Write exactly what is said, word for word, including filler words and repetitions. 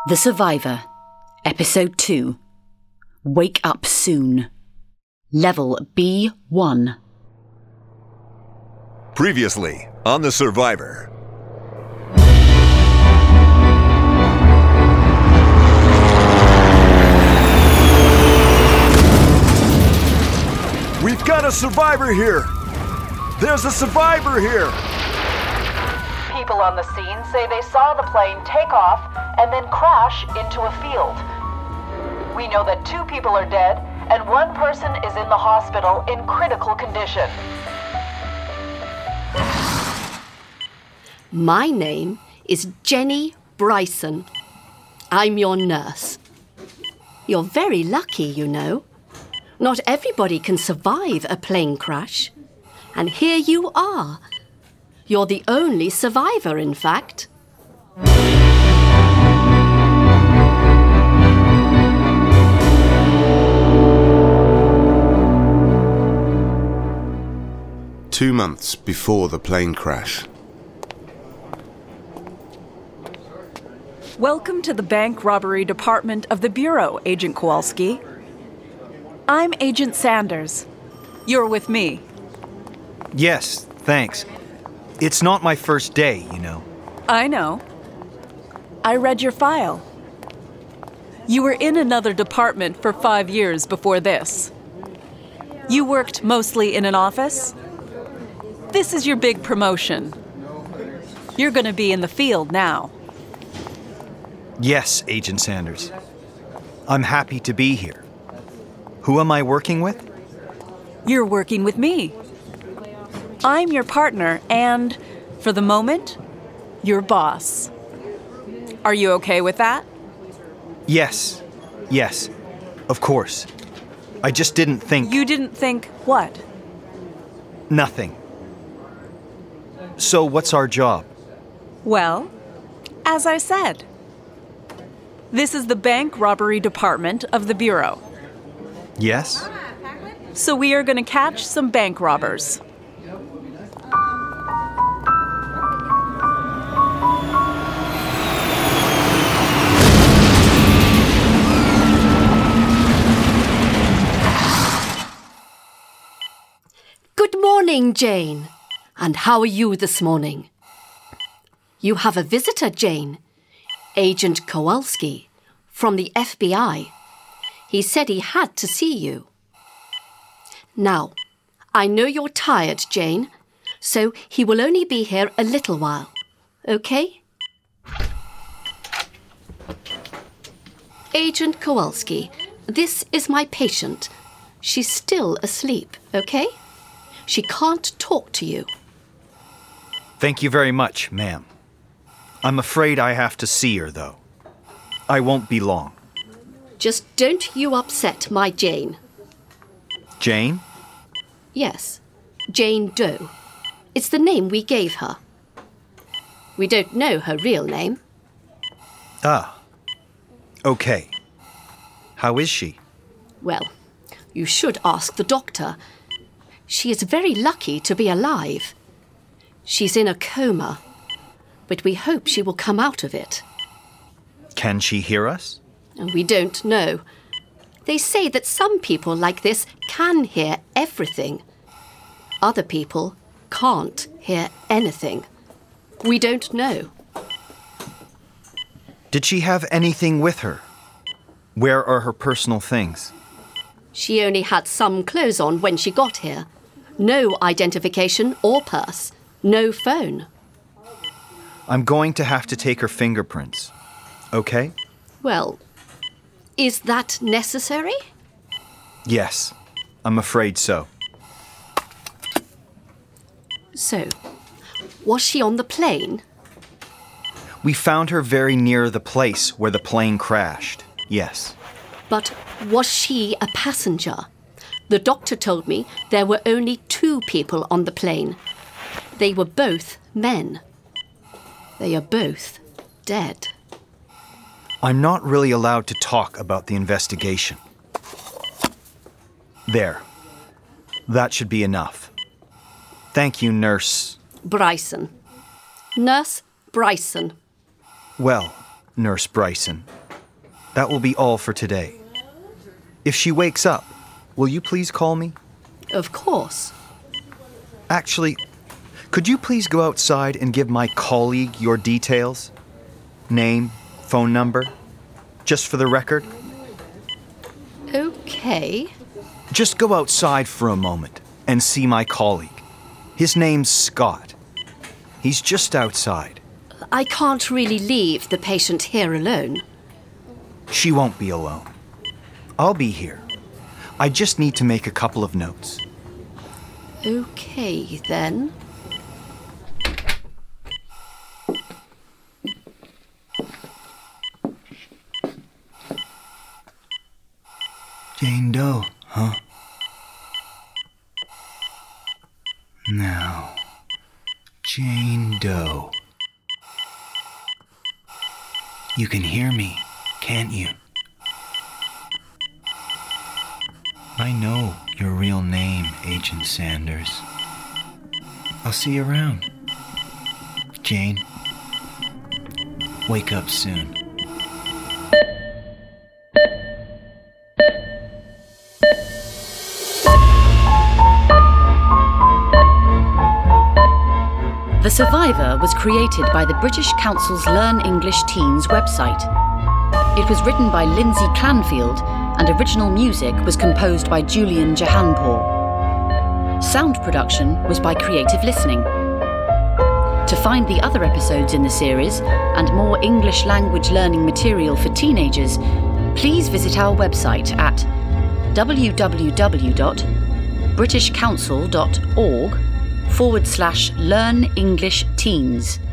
The Survivor, Episode two. Wake Up Soon. Level B one. Previously on The Survivor. We've got a survivor here! There's a survivor here! People on the scene say they saw the plane take off and then crash into a field. We know that two people are dead and one person is in the hospital in critical condition. My name is Jenny Bryson. I'm your nurse. You're very lucky, you know. Not everybody can survive a plane crash. And here you are. You're the only survivor, in fact. Two months before the plane crash. Welcome to the bank robbery department of the Bureau, Agent Kowalski. I'm Agent Sanders. You're with me. Yes, thanks. It's not my first day, you know. I know. I read your file. You were in another department for five years before this. You worked mostly in an office? This is your big promotion. You're going to be in the field now. Yes, Agent Sanders. I'm happy to be here. Who am I working with? You're working with me. I'm your partner and, for the moment, your boss. Are you okay with that? Yes. Yes. Of course. I just didn't think... You didn't think what? Nothing. So what's our job? Well, as I said, this is the bank robbery department of the Bureau. Yes? So we are going to catch some bank robbers. Good morning, Jane. And how are you this morning? You have a visitor, Jane. Agent Kowalski, from the F B I. He said he had to see you. Now, I know you're tired, Jane, so he will only be here a little while, okay? Agent Kowalski, this is my patient. She's still asleep, okay? She can't talk to you. Thank you very much, ma'am. I'm afraid I have to see her, though. I won't be long. Just don't you upset my Jane. Jane? Yes, Jane Doe. It's the name we gave her. We don't know her real name. Ah. Okay. How is she? Well, you should ask the doctor. She is very lucky to be alive. She's in a coma, but we hope she will come out of it. Can she hear us? We don't know. They say that some people like this can hear everything. Other people can't hear anything. We don't know. Did she have anything with her? Where are her personal things? She only had some clothes on when she got here. No identification or purse. No phone. I'm going to have to take her fingerprints. Okay? Well, is that necessary? Yes, I'm afraid so. So, was she on the plane? We found her very near the place where the plane crashed, yes. But was she a passenger? The doctor told me there were only two people on the plane. They were both men. They are both dead. I'm not really allowed to talk about the investigation. There. That should be enough. Thank you, Nurse... Bryson. Nurse Bryson. Well, Nurse Bryson, That will be all for today. If she wakes up, will you please call me? Of course. Actually, could you please go outside and give my colleague your details? Name, phone number, just for the record? Okay. Just go outside for a moment and see my colleague. His name's Scott. He's just outside. I can't really leave the patient here alone. She won't be alone. I'll be here. I just need to make a couple of notes. Okay, then. Jane Doe, huh? Now, Jane Doe. You can hear me, can't you? I know your real name, Agent Sanders. I'll see you around. Jane, wake up soon. The Survivor was created by the British Council's Learn English Teens website. It was written by Lindsay Clanfield, and original music was composed by Julian Jahanpour. Sound production was by Creative Listening. To find the other episodes in the series and more English language learning material for teenagers, please visit our website at w w w dot british council dot org forward slash learn English teens.